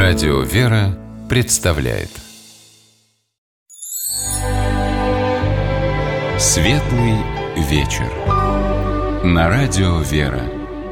Радио «Вера» представляет Светлый вечер на Радио «Вера».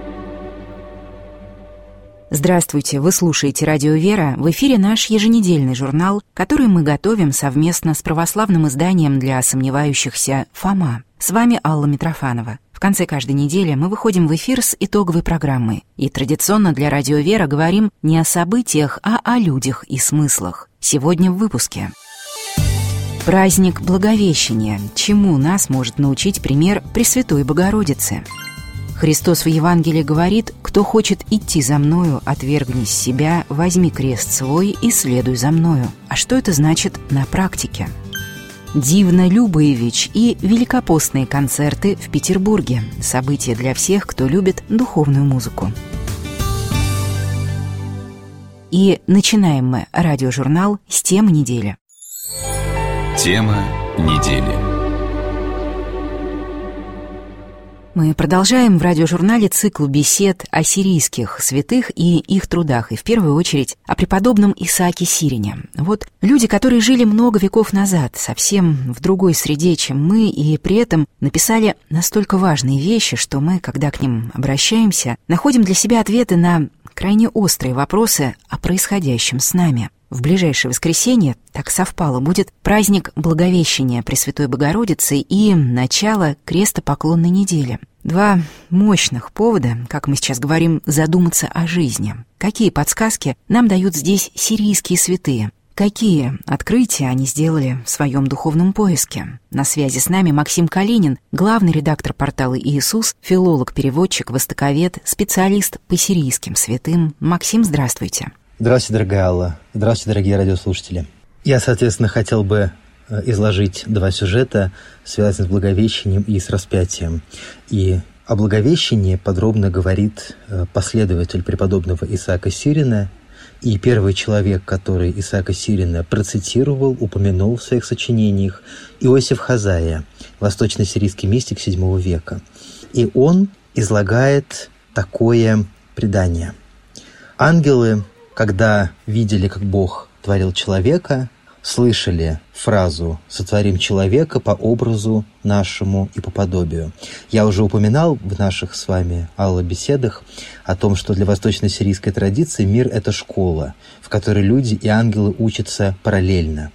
Здравствуйте, вы слушаете Радио «Вера». В эфире наш еженедельный журнал, который мы готовим совместно с православным изданием для сомневающихся «Фома». С вами Алла Митрофанова. В конце каждой недели мы выходим в эфир с итоговой программой. И традиционно для Радио «Вера» говорим не о событиях, а о людях и смыслах. Сегодня в выпуске. Праздник Благовещения. Чему нас может научить пример Пресвятой Богородицы? Христос в Евангелии говорит: «Кто хочет идти за Мною, отвергнись себя, возьми крест свой и следуй за Мною». А что это значит на практике? Дивна Любоевич и великопостные концерты в Петербурге. Событие для всех, кто любит духовную музыку. И начинаем мы радиожурнал с темы недели. Тема недели. Мы продолжаем в радиожурнале цикл бесед о сирийских святых и их трудах, и в первую очередь о преподобном Исааке Сирине. Вот люди, которые жили много веков назад, совсем в другой среде, чем мы, и при этом написали настолько важные вещи, что мы, когда к ним обращаемся, находим для себя ответы на крайне острые вопросы о происходящем с нами. В ближайшее воскресенье, так совпало, будет праздник Благовещения Пресвятой Богородицы и начало крестопоклонной недели. Два мощных повода, как мы сейчас говорим, задуматься о жизни. Какие подсказки нам дают здесь сирийские святые? Какие открытия они сделали в своем духовном поиске? На связи с нами Максим Калинин, главный редактор портала «Иисус», филолог, переводчик, востоковед, специалист по сирийским святым. Максим, здравствуйте. Здравствуйте, дорогая Алла. Здравствуйте, дорогие радиослушатели. Я, соответственно, хотел бы изложить два сюжета, связанных с Благовещением и с распятием. И о Благовещении подробно говорит последователь преподобного Исаака Сирина и первый человек, который Исаака Сирина процитировал, упомянул в своих сочинениях, Иосиф Хаззая, восточно-сирийский мистик VII века. И он излагает такое предание. Ангелы, когда видели, как Бог творил человека, слышали фразу «сотворим человека по образу нашему и по подобию». Я уже упоминал в наших с вами, Алла, беседах о том, что для восточно-сирийской традиции мир – это школа, в которой люди и ангелы учатся параллельно.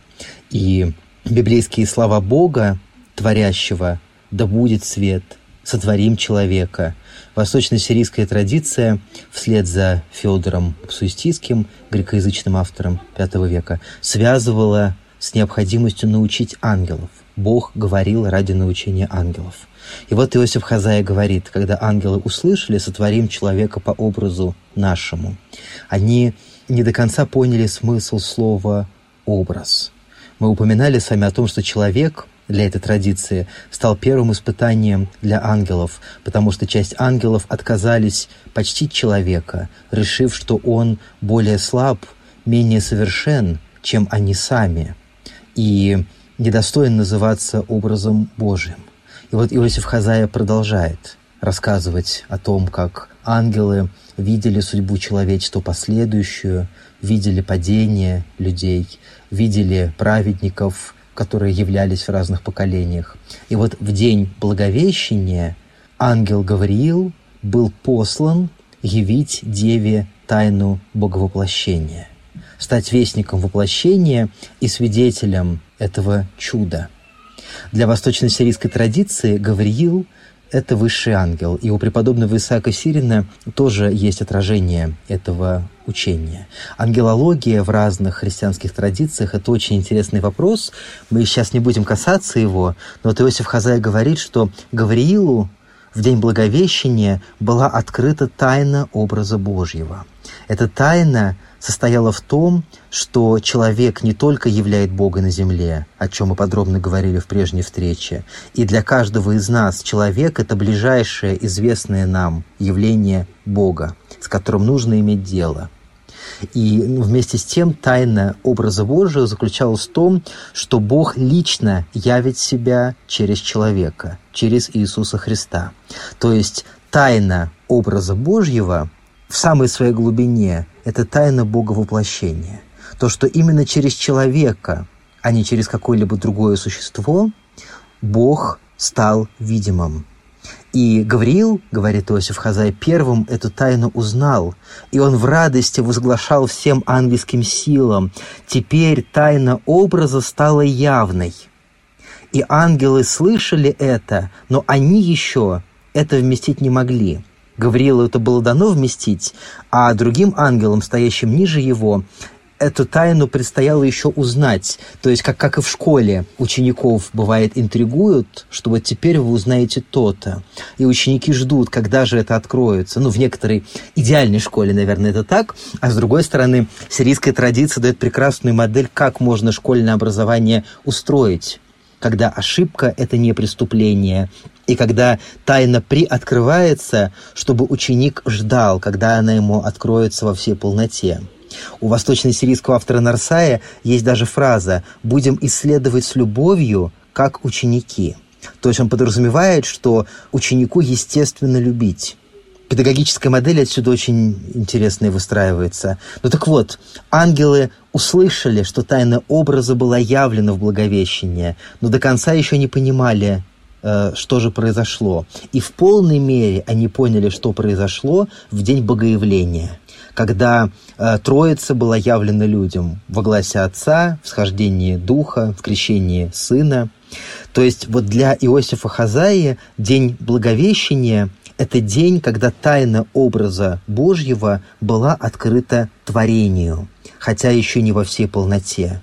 И библейские слова Бога, творящего «да будет свет», «сотворим человека», восточно-сирийская традиция, вслед за Феодором Псуистийским, грекоязычным автором V века, связывала с необходимостью научить ангелов. Бог говорил ради научения ангелов. И вот Иосиф Хаззая говорит: когда ангелы услышали «сотворим человека по образу нашему», они не до конца поняли смысл слова «образ». Мы упоминали с вами о том, что человек для этой традиции стал первым испытанием для ангелов, потому что часть ангелов отказались почтить человека, решив, что он более слаб, менее совершен, чем они сами, и недостоин называться образом Божьим. И вот Иосиф Хаззая продолжает рассказывать о том, как ангелы видели судьбу человечества последующую, видели падение людей, видели праведников, которые являлись в разных поколениях. И вот в день Благовещения ангел Гавриил был послан явить Деве тайну Боговоплощения, стать вестником воплощения и свидетелем этого чуда. Для восточно-сирийской традиции Гавриил – это высший ангел, и у преподобного Исаака Сирина тоже есть отражение этого учения. Ангелология в разных христианских традициях – это очень интересный вопрос. Мы сейчас не будем касаться его, но вот Иосиф Хаззая говорит, что Гавриилу в день Благовещения была открыта тайна образа Божьего. Эта тайна состояла в том, что человек не только являет Бога на земле, о чем мы подробно говорили в прежней встрече, и для каждого из нас человек – это ближайшее известное нам явление Бога, с которым нужно иметь дело. И вместе с тем тайна образа Божьего заключалась в том, что Бог лично явит себя через человека, через Иисуса Христа. То есть тайна образа Божьего в самой своей глубине это тайна Боговоплощения. То, что именно через человека, а не через какое-либо другое существо, Бог стал видимым. И Гавриил, говорит Иосиф Хазай, первым эту тайну узнал, и он в радости возглашал всем ангельским силам: «Теперь тайна образа стала явной». И ангелы слышали это, но они еще это вместить не могли. Гавриилу это было дано вместить, а другим ангелам, стоящим ниже его, эту тайну предстояло еще узнать. То есть, как и в школе учеников, бывает, интригуют, что вот теперь вы узнаете то-то. И ученики ждут, когда же это откроется. В некоторой идеальной школе, наверное, это так. А с другой стороны, сирийская традиция дает прекрасную модель, как можно школьное образование устроить, когда ошибка – это не преступление, и когда тайна приоткрывается, чтобы ученик ждал, когда она ему откроется во всей полноте. У восточно-сирийского автора Нарсая есть даже фраза «будем исследовать с любовью, как ученики». То есть он подразумевает, что ученику естественно любить. Педагогическая модель отсюда очень интересная выстраивается. Так вот, ангелы услышали, что тайна образа была явлена в Благовещении, но до конца еще не понимали, что же произошло. И в полной мере они поняли, что произошло в день Богоявления, когда Троица была явлена людям во гласе Отца, в схождении Духа, в крещении Сына. То есть вот для Иосифа Хазаи день Благовещения – это день, когда тайна образа Божьего была открыта творению, хотя еще не во всей полноте.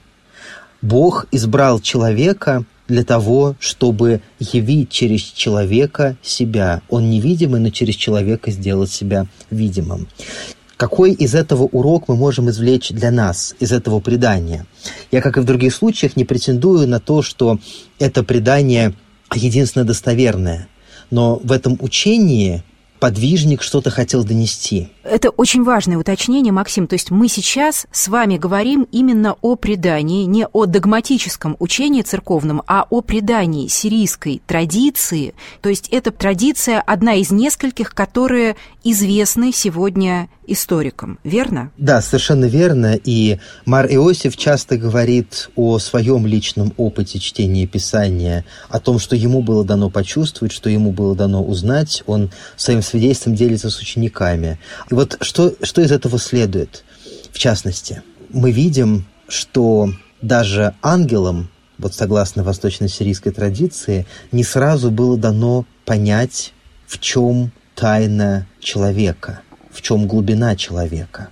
Бог избрал человека для того, чтобы явить через человека себя. Он невидимый, но через человека сделать себя видимым. Какой из этого урок мы можем извлечь для нас, из этого предания? Я, как и в других случаях, не претендую на то, что это предание единственно достоверное. Но в этом учении подвижник что-то хотел донести. Это очень важное уточнение, Максим. То есть мы сейчас с вами говорим именно о предании, не о догматическом учении церковном, а о предании сирийской традиции. То есть эта традиция одна из нескольких, которые известны сегодня историкам, верно? Да, совершенно верно. И Мар Иосиф часто говорит о своем личном опыте чтения Писания, о том, что ему было дано почувствовать, что ему было дано узнать. Он своим свидетельством делится с учениками. И вот что из этого следует? В частности, мы видим, что даже ангелам, вот согласно восточно-сирийской традиции, не сразу было дано понять, в чем тайна человека, в чем глубина человека.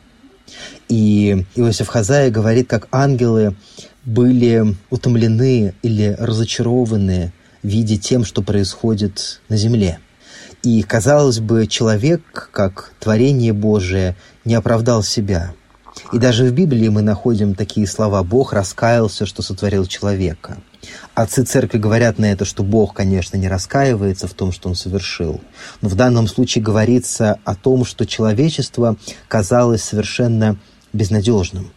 И Иосиф Хазай говорит, как ангелы были утомлены или разочарованы, видя тем, что происходит на земле. И, казалось бы, человек, как творение Божие, не оправдал себя. И даже в Библии мы находим такие слова: «Бог раскаялся, что сотворил человека». Отцы церкви говорят на это, что Бог, конечно, не раскаивается в том, что Он совершил. Но в данном случае говорится о том, что человечество казалось совершенно безнадежным.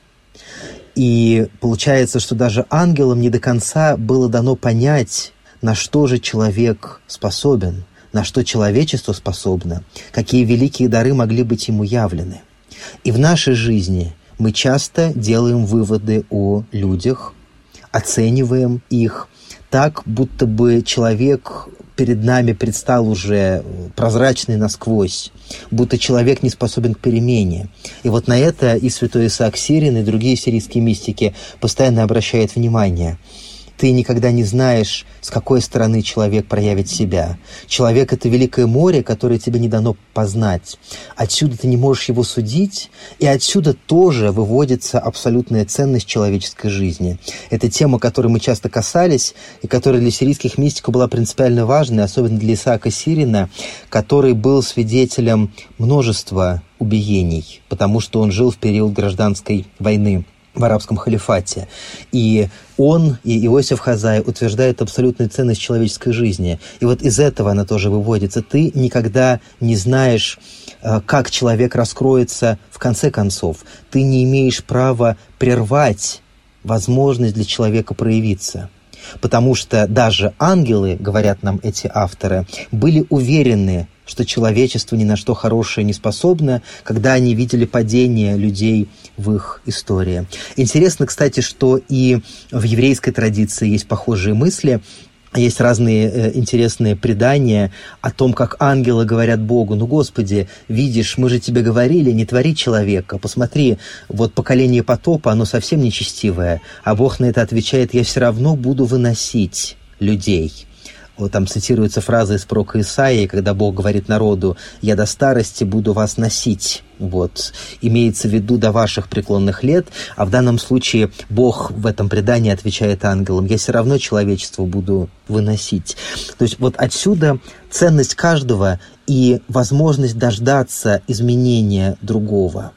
И получается, что даже ангелам не до конца было дано понять, на что же человек способен, на что человечество способно, какие великие дары могли быть ему явлены. И в нашей жизни мы часто делаем выводы о людях, оцениваем их так, будто бы человек перед нами предстал уже прозрачный насквозь, будто человек не способен к перемене. И вот на это и святой Исаак Сирин, и другие сирийские мистики постоянно обращают внимание. Ты никогда не знаешь, с какой стороны человек проявит себя. Человек – это великое море, которое тебе не дано познать. Отсюда ты не можешь его судить, и отсюда тоже выводится абсолютная ценность человеческой жизни. Это тема, которой мы часто касались, и которая для сирийских мистиков была принципиально важной, особенно для Исаака Сирина, который был свидетелем множества убиений, потому что он жил в период гражданской войны в арабском халифате. И он, и Иосиф Хазай утверждают абсолютную ценность человеческой жизни. И вот из этого она тоже выводится. Ты никогда не знаешь, как человек раскроется в конце концов. Ты не имеешь права прервать возможность для человека проявиться. Потому что даже ангелы, говорят нам эти авторы, были уверены, что человечество ни на что хорошее не способно, когда они видели падение людей в их истории. Интересно, кстати, что и в еврейской традиции есть похожие мысли. Есть разные интересные предания о том, как ангелы говорят Богу: ну, Господи, видишь, мы же тебе говорили, не твори человека. Посмотри, вот поколение потопа, оно совсем нечестивое. А Бог на это отвечает: я все равно буду выносить людей. Вот там цитируется фраза из пророка Исаии, когда Бог говорит народу: «Я до старости буду вас носить». Вот. Имеется в виду до ваших преклонных лет, а в данном случае Бог в этом предании отвечает ангелам: «Я все равно человечество буду выносить». То есть вот отсюда ценность каждого и возможность дождаться изменения другого.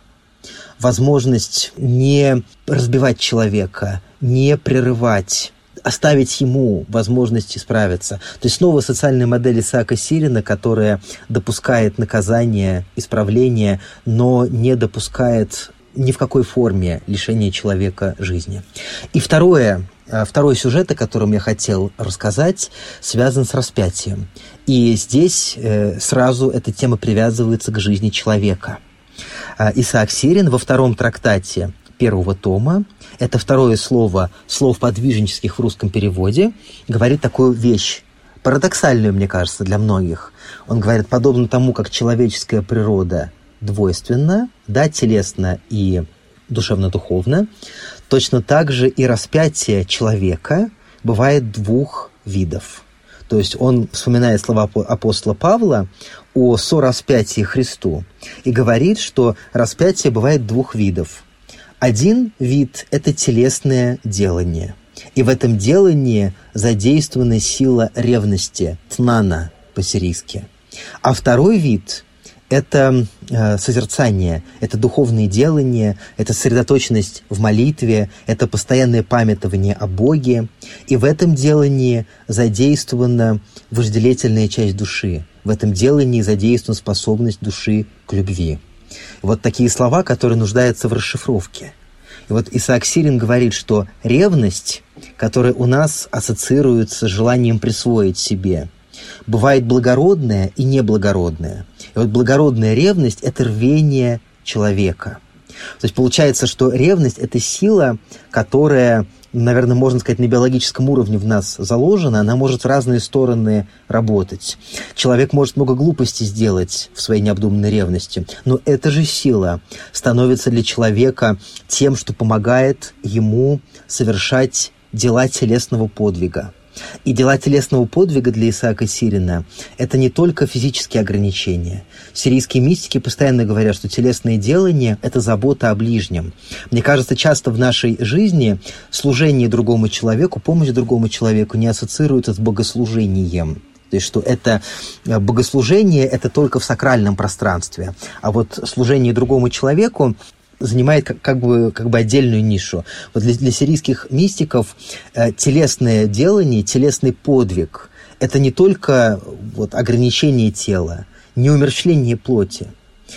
Возможность не разбивать человека, не прерывать, оставить ему возможность исправиться. То есть снова социальная модель Исаака Сирина, которая допускает наказание, исправление, но не допускает ни в какой форме лишения человека жизни. И второй сюжет, о котором я хотел рассказать, связан с распятием. И здесь сразу эта тема привязывается к жизни человека. Исаак Сирин во втором трактате первого тома, это второе слово слов подвижнических в русском переводе, говорит такую вещь, парадоксальную, мне кажется, для многих. Он говорит: подобно тому, как человеческая природа двойственна, да, телесно и душевно-духовно, точно так же и распятие человека бывает двух видов. То есть он вспоминает слова апостола Павла о сораспятии Христу и говорит, что распятие бывает двух видов. Один вид – это телесное делание. И в этом делании задействована сила ревности, тнана по-сирийски. А второй вид – это созерцание, это духовное делание, это сосредоточенность в молитве, это постоянное памятование о Боге. И в этом делании задействована вожделительная часть души. В этом делании задействована способность души к любви. Вот такие слова, которые нуждаются в расшифровке. И вот Исаак Сирин говорит, что ревность, которая у нас ассоциируется с желанием присвоить себе, бывает благородная и неблагородная. И вот благородная ревность – это рвение человека. То есть получается, что ревность – это сила, которая, наверное, можно сказать, на биологическом уровне в нас заложена, она может в разные стороны работать. Человек может много глупостей сделать в своей необдуманной ревности, но эта же сила становится для человека тем, что помогает ему совершать дела телесного подвига. И дела телесного подвига для Исаака Сирина – это не только физические ограничения. Сирийские мистики постоянно говорят, что телесное делание – это забота о ближнем. Мне кажется, часто в нашей жизни служение другому человеку, помощь другому человеку не ассоциируется с богослужением. То есть, что это богослужение – это только в сакральном пространстве. А вот служение другому человеку занимает как бы отдельную нишу. Вот для сирийских мистиков телесное делание, телесный подвиг – это не только вот ограничение тела, не умерщвление плоти.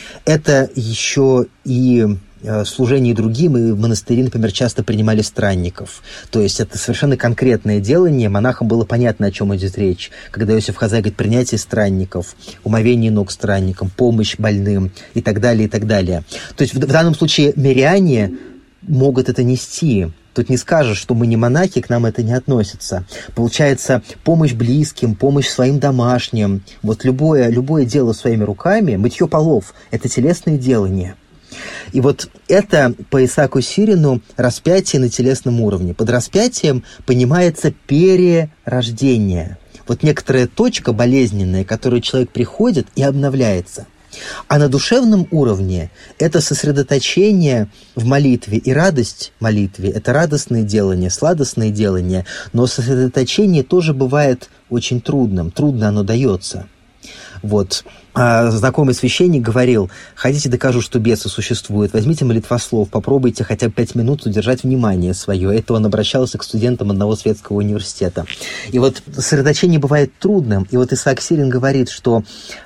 Это еще и служение другим, и в монастыре, например, часто принимали странников. То есть это совершенно конкретное делание. Монахам было понятно, о чем идет речь. Когда Иосиф Хазай говорит: принятие странников, умовение ног странникам, помощь больным и так далее, и так далее. То есть в данном случае миряне могут это нести. Тут не скажешь, что мы не монахи, к нам это не относится. Получается, помощь близким, помощь своим домашним. Вот любое дело своими руками, мытье полов – это телесное делание. И вот это по Исааку Сирину распятие на телесном уровне. Под распятием понимается перерождение. Вот некоторая точка болезненная, к которой человек приходит и обновляется. А на душевном уровне это сосредоточение в молитве и радость в молитве. Это радостное делание, сладостное делание. Но сосредоточение тоже бывает очень трудным. Трудно оно дается. Вот. Знакомый священник говорил: хотите, докажу, что бесы существуют, возьмите молитвослов, попробуйте хотя бы 5 минут удержать внимание свое. Это он обращался к студентам одного светского университета. И вот сосредоточение бывает трудным. И вот Исаак Сирин говорит, что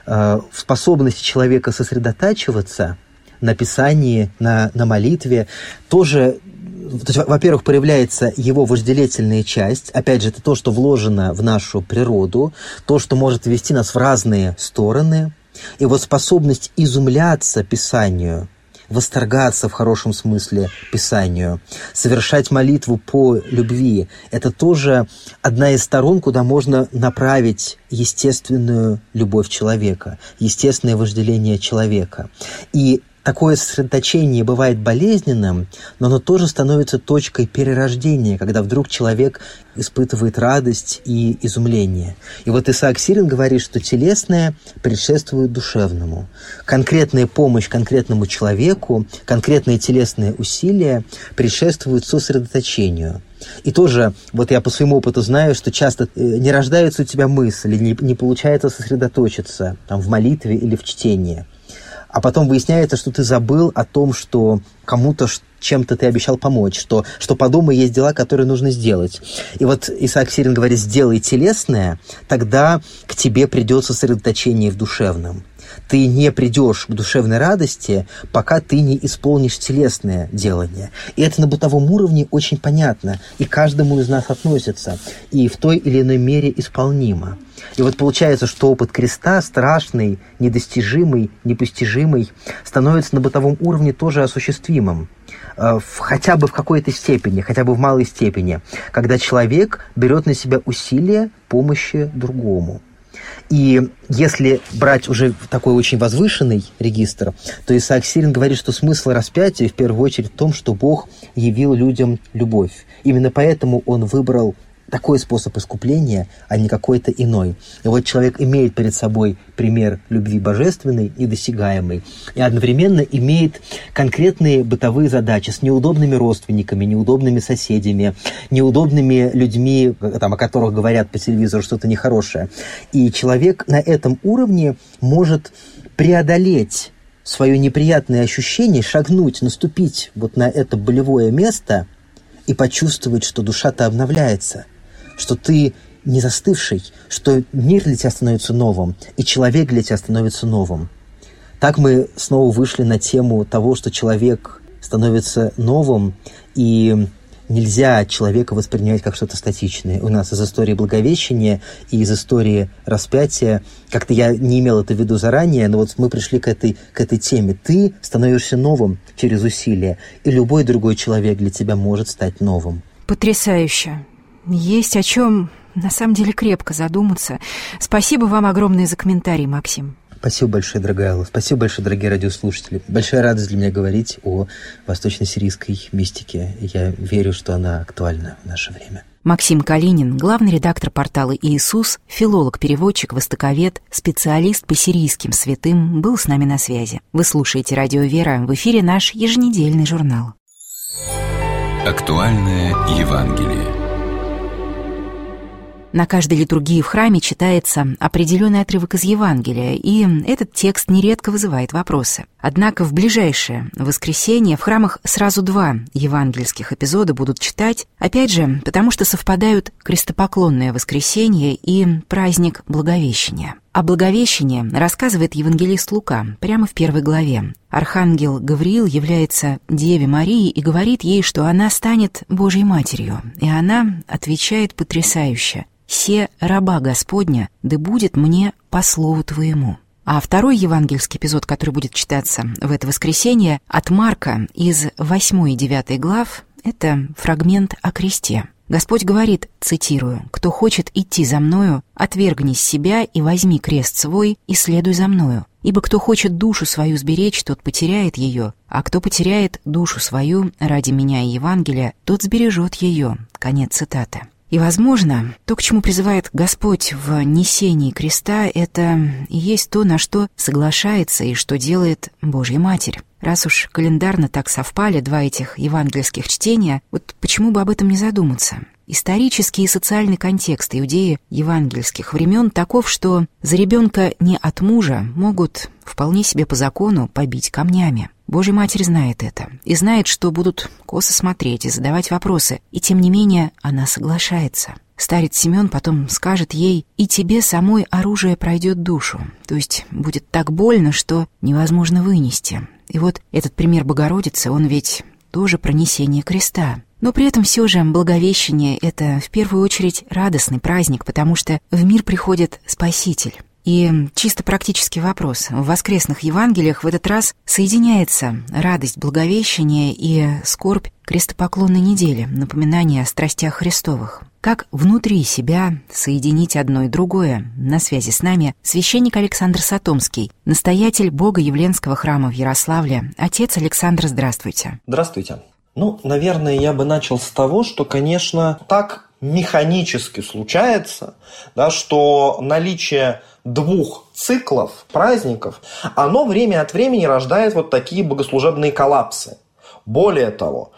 в способности человека сосредотачиваться на Писании, на молитве тоже... То есть, во-первых, проявляется его вожделительная часть. Опять же, это то, что вложено в нашу природу, то, что может вести нас в разные стороны. И вот способность изумляться Писанию, восторгаться в хорошем смысле Писанию, совершать молитву по любви – это тоже одна из сторон, куда можно направить естественную любовь человека, естественное вожделение человека. И такое сосредоточение бывает болезненным, но оно тоже становится точкой перерождения, когда вдруг человек испытывает радость и изумление. И вот Исаак Сирин говорит, что телесное предшествует душевному. Конкретная помощь конкретному человеку, конкретные телесные усилия предшествуют сосредоточению. И тоже, вот я по своему опыту знаю, что часто не рождается у тебя мысль, не получается сосредоточиться там, в молитве или в чтении. А потом выясняется, что ты забыл о том, что кому-то чем-то ты обещал помочь, что по дому есть дела, которые нужно сделать. И вот Исаак Сирин говорит, сделай телесное, тогда к тебе придет сосредоточение в душевном. Ты не придешь к душевной радости, пока ты не исполнишь телесное делание. И это на бытовом уровне очень понятно, и каждому из нас относится, и в той или иной мере исполнимо. И вот получается, что опыт креста, страшный, недостижимый, непостижимый, становится на бытовом уровне тоже осуществимым. Хотя бы в какой-то степени, хотя бы в малой степени, когда человек берет на себя усилия помощи другому. И если брать уже такой очень возвышенный регистр, то Исаак Сирин говорит, что смысл распятия в первую очередь в том, что Бог явил людям любовь. Именно поэтому Он выбрал такой способ искупления, а не какой-то иной. И вот человек имеет перед собой пример любви божественной, недосягаемой, и одновременно имеет конкретные бытовые задачи с неудобными родственниками, неудобными соседями, неудобными людьми, там, о которых говорят по телевизору что-то нехорошее. И человек на этом уровне может преодолеть свое неприятное ощущение, шагнуть, наступить вот на это болевое место и почувствовать, что душа-то обновляется, что ты не застывший, что мир для тебя становится новым, и человек для тебя становится новым. Так мы снова вышли на тему того, что человек становится новым, и нельзя человека воспринимать как что-то статичное. У нас из истории Благовещения и из истории распятия, как-то я не имел это в виду заранее, но вот мы пришли к этой теме. Ты становишься новым через усилия, и любой другой человек для тебя может стать новым. Потрясающе. Есть о чем на самом деле крепко задуматься. Спасибо вам огромное за комментарий, Максим. Спасибо большое, дорогая Алла. Спасибо большое, дорогие радиослушатели. Большая радость для меня говорить о восточно-сирийской мистике. Я верю, что она актуальна в наше время. Максим Калинин, главный редактор портала «Иисус», филолог-переводчик, востоковед, специалист по сирийским святым, был с нами на связи. Вы слушаете «Радио Вера», в эфире наш еженедельный журнал. Актуальное Евангелие. На каждой литургии в храме читается определенный отрывок из Евангелия, и этот текст нередко вызывает вопросы. Однако в ближайшее воскресенье в храмах сразу 2 евангельских эпизода будут читать, опять же, потому что совпадают крестопоклонное воскресенье и праздник Благовещения. О Благовещении рассказывает евангелист Лука прямо в 1 главе. Архангел Гавриил является Деве Марии и говорит ей, что она станет Божьей Матерью. И она отвечает потрясающе: «Се раба Господня, да будет мне по слову твоему». А второй евангельский эпизод, который будет читаться в это воскресенье, от Марка из 8 и 9 глав, это фрагмент о кресте. Господь говорит, цитирую: «Кто хочет идти за мною, отвергни себя и возьми крест свой и следуй за мною. Ибо кто хочет душу свою сберечь, тот потеряет ее, а кто потеряет душу свою ради меня и Евангелия, тот сбережет ее». Конец цитаты. И, возможно, то, к чему призывает Господь в несении креста, это и есть то, на что соглашается и что делает Божья Матерь. Раз уж календарно так совпали 2 этих евангельских чтения, вот почему бы об этом не задуматься? Исторический и социальный контекст иудеи евангельских времен таков, что за ребенка не от мужа могут вполне себе по закону побить камнями. Божья Матерь знает это и знает, что будут косо смотреть и задавать вопросы, и тем не менее она соглашается. Старец Симеон потом скажет ей: «И тебе самой оружие пройдет душу», то есть будет так больно, что невозможно вынести. И вот этот пример Богородицы, он ведь тоже про несение креста. Но при этом все же Благовещение — это в первую очередь радостный праздник, потому что в мир приходит Спаситель. И чисто практический вопрос. В воскресных Евангелиях в этот раз соединяется радость Благовещения и скорбь крестопоклонной недели, напоминание о страстях Христовых. Как внутри себя соединить одно и другое? На связи с нами священник Александр Сатомский, настоятель Богоявленского храма в Ярославле. Отец Александр, здравствуйте. Здравствуйте. Наверное, я бы начал с того, что, конечно, так механически случается, что наличие двух циклов, праздников, оно время от времени рождает вот такие богослужебные коллапсы. Более того,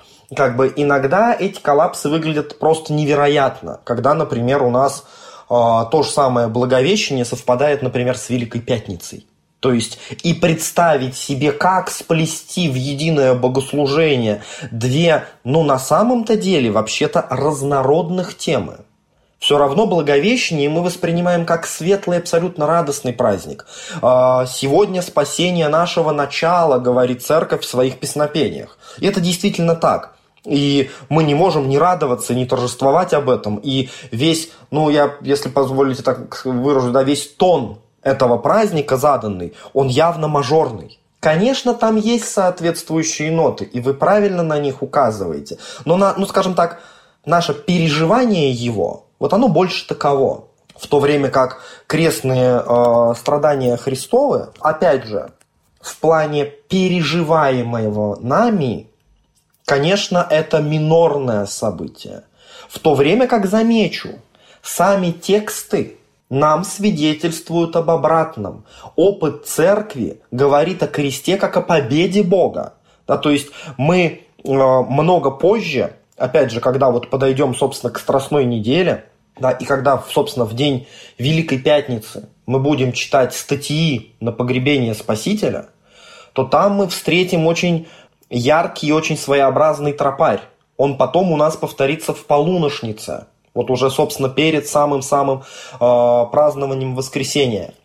иногда эти коллапсы выглядят просто невероятно, когда, например, у нас то же самое Благовещение совпадает, например, с Великой Пятницей. То есть и представить себе, как сплести в единое богослужение две, на самом-то деле, вообще-то разнородных темы. Все равно Благовещение мы воспринимаем как светлый, абсолютно радостный праздник. Сегодня спасение нашего начала, говорит Церковь в своих песнопениях. И это действительно так. И мы не можем не радоваться, не торжествовать об этом. И весь, я, если позволите так выражу, весь тон этого праздника заданный, он явно мажорный. Конечно, там есть соответствующие ноты, и вы правильно на них указываете. Но, скажем так, наше переживание его, оно больше таково. В то время как крестные страдания Христовы, опять же, в плане переживаемого нами, конечно, это минорное событие. В то время как, замечу, сами тексты нам свидетельствуют об обратном. Опыт церкви говорит о кресте как о победе Бога. То есть мы много позже, опять же, когда подойдем, собственно, к Страстной неделе, и когда, собственно, в день Великой Пятницы мы будем читать статьи на погребение Спасителя, то там мы встретим очень яркий и очень своеобразный тропарь. Он потом у нас повторится в полуношнице. Уже, собственно, перед самым-самым празднованием Воскресения.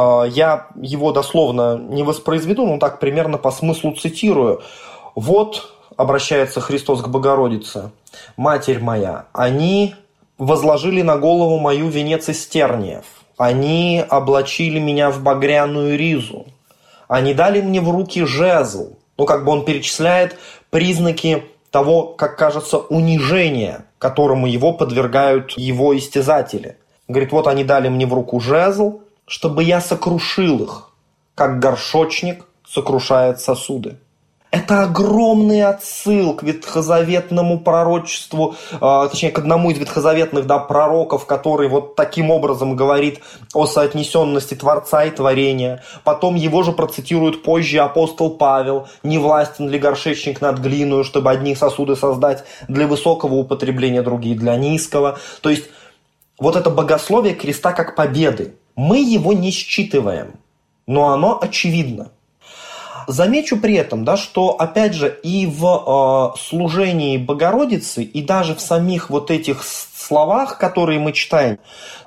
Я его дословно не воспроизведу, но так примерно по смыслу цитирую. Обращается Христос к Богородице: «Матерь моя, они возложили на голову мою венец из терниев, они облачили меня в багряную ризу, они дали мне в руки жезл». Он перечисляет признаки того, как кажется, унижения, которому его подвергают его истязатели. Говорит, они дали мне в руку жезл, чтобы я сокрушил их, как горшочник сокрушает сосуды. Это огромный отсыл к ветхозаветному пророчеству, точнее, к одному из ветхозаветных пророков, который таким образом говорит о соотнесенности Творца и творения. Потом его же процитирует позже апостол Павел: «Не властен ли горшечник над глиною, чтобы одни сосуды создать для высокого употребления, другие для низкого». То есть это богословие креста как победы. Мы его не считываем, но оно очевидно. Замечу при этом, что, опять же, и в служении Богородицы, и даже в самих этих словах, которые мы читаем,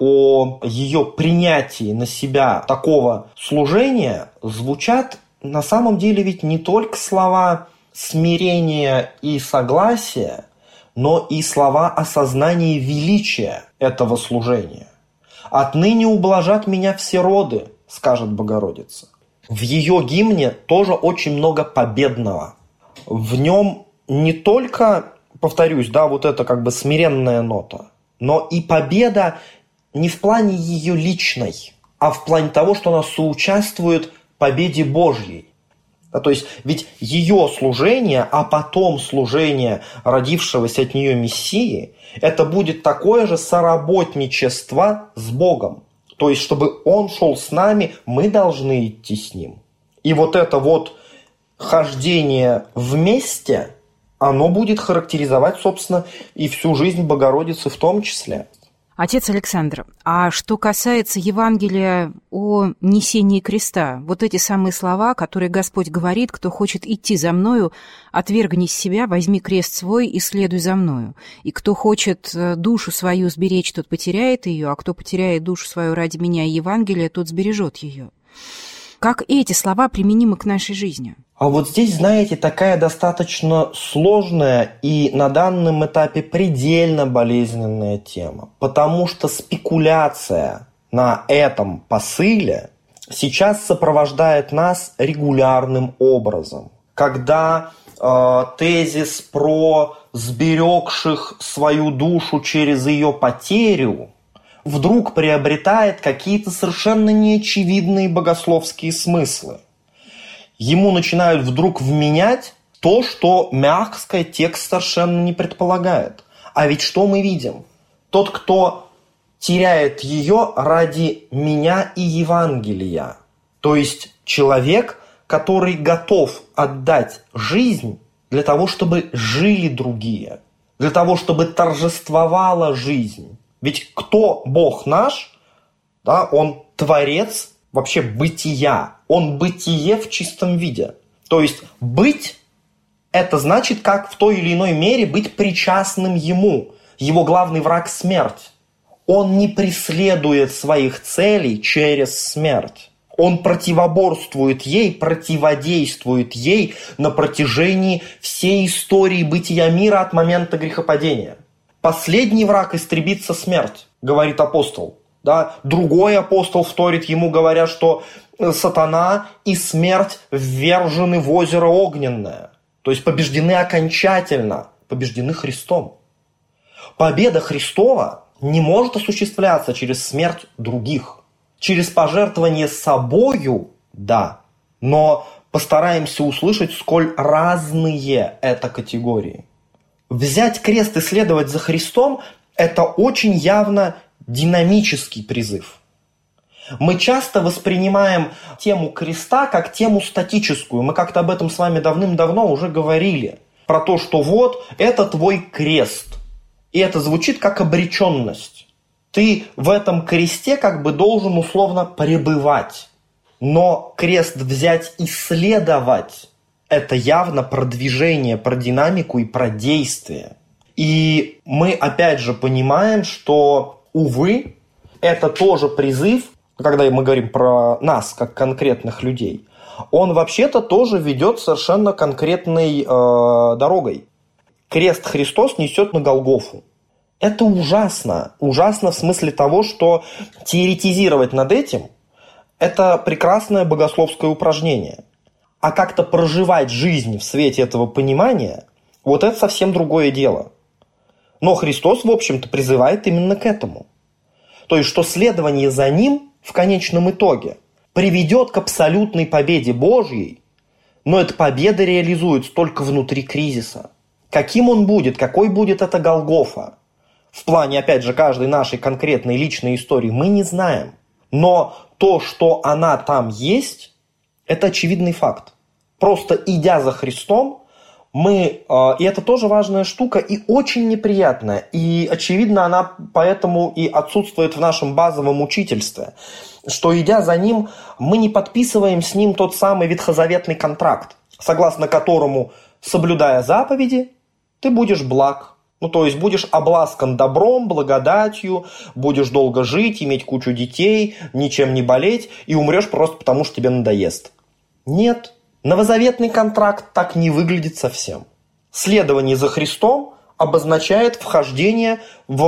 о ее принятии на себя такого служения, звучат на самом деле ведь не только слова смирения и согласия, но и слова осознания величия этого служения. «Отныне ублажат меня все роды», скажет Богородица. В ее гимне тоже очень много победного. В нем не только, повторюсь, это смиренная нота, но и победа не в плане ее личной, а в плане того, что она соучаствует в победе Божьей. То есть ведь ее служение, а потом служение родившегося от нее Мессии, это будет такое же соработничество с Богом. То есть, чтобы Он шел с нами, мы должны идти с Ним. И это хождение вместе, оно будет характеризовать, собственно, и всю жизнь Богородицы в том числе. Отец Александр, а что касается Евангелия о несении креста, эти самые слова, которые Господь говорит: «Кто хочет идти за Мною, отвергни себя, возьми крест свой и следуй за Мною. И кто хочет душу свою сберечь, тот потеряет ее, а кто потеряет душу свою ради Меня и Евангелия, тот сбережет ее». Как эти слова применимы к нашей жизни? А здесь, знаете, такая достаточно сложная и на данном этапе предельно болезненная тема. Потому что спекуляция на этом посыле сейчас сопровождает нас регулярным образом. Когда тезис про сберегших свою душу через ее потерю вдруг приобретает какие-то совершенно неочевидные богословские смыслы. Ему начинают вдруг вменять то, что, мягко сказать, текст совершенно не предполагает. А ведь что мы видим? Тот, кто теряет ее ради меня и Евангелия, то есть человек, который готов отдать жизнь для того, чтобы жили другие, для того, чтобы торжествовала жизнь. Ведь кто Бог наш? Да, Он творец вообще бытия. Он бытие в чистом виде. То есть быть – это значит, как в той или иной мере быть причастным Ему. Его главный враг – смерть. Он не преследует своих целей через смерть. Он противоборствует ей, противодействует ей на протяжении всей истории бытия мира от момента грехопадения. Последний враг истребится смерть, говорит апостол. Да? Другой апостол вторит ему, говоря, что сатана и смерть ввержены в озеро огненное. То есть побеждены окончательно, побеждены Христом. Победа Христова не может осуществляться через смерть других. Через пожертвование собою, да, но постараемся услышать, сколь разные это категории. Взять крест и следовать за Христом – это очень явно динамический призыв. Мы часто воспринимаем тему креста как тему статическую. Мы как-то об этом с вами давным-давно уже говорили. Про то, что вот это твой крест. И это звучит как обреченность. Ты в этом кресте как бы должен условно пребывать. Но крест взять и следовать – это явно про движение, про динамику и про действие. И мы опять же понимаем, что, увы, это тоже призыв, когда мы говорим про нас, как конкретных людей, он вообще-то тоже ведет совершенно конкретной дорогой. Крест Христос несет на Голгофу. Это ужасно. Ужасно в смысле того, что теоретизировать над этим – это прекрасное богословское упражнение. А как-то проживать жизнь в свете этого понимания – вот это совсем другое дело. Но Христос, в общем-то, призывает именно к этому. То есть, что следование за Ним в конечном итоге приведет к абсолютной победе Божьей, но эта победа реализуется только внутри кризиса. Каким он будет, какой будет эта Голгофа? В плане, опять же, каждой нашей конкретной личной истории мы не знаем. Но то, что она там есть, это очевидный факт. Просто идя за Христом, мы, и это тоже важная штука и очень неприятная. И, очевидно, она поэтому и отсутствует в нашем базовом учительстве. Что, идя за Ним, мы не подписываем с Ним тот самый ветхозаветный контракт, согласно которому, соблюдая заповеди, ты будешь благ. Ну, то есть будешь обласкан добром, благодатью, будешь долго жить, иметь кучу детей, ничем не болеть и умрешь просто потому, что тебе надоест. Нет, новозаветный контракт так не выглядит совсем. Следование за Христом обозначает вхождение